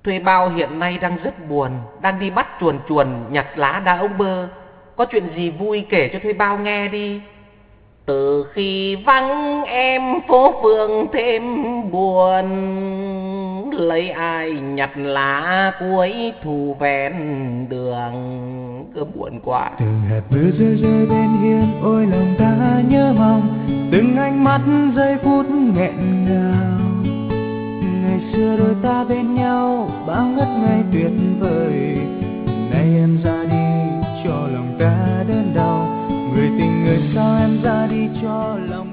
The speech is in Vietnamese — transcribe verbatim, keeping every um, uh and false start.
Thuê bao hiện nay đang rất buồn, đang đi bắt chuồn chuồn nhặt lá đá ông bơ. Có chuyện gì vui kể cho Thuê bao nghe đi. Từ khi vắng em phố phường thêm buồn, lấy ai nhặt lá cuối thu ven đường. Cứ buồn quá. Từng hạt mưa rơi rơi bên hiên, ôi lòng ta nhớ mong từng ánh mắt giây phút nghẹn ngào. Ngày xưa đôi ta bên nhau bao ngất ngây tuyệt vời, nay em ra đi cho lòng ta đớn đau. Người tình người sao em ra đi cho lòng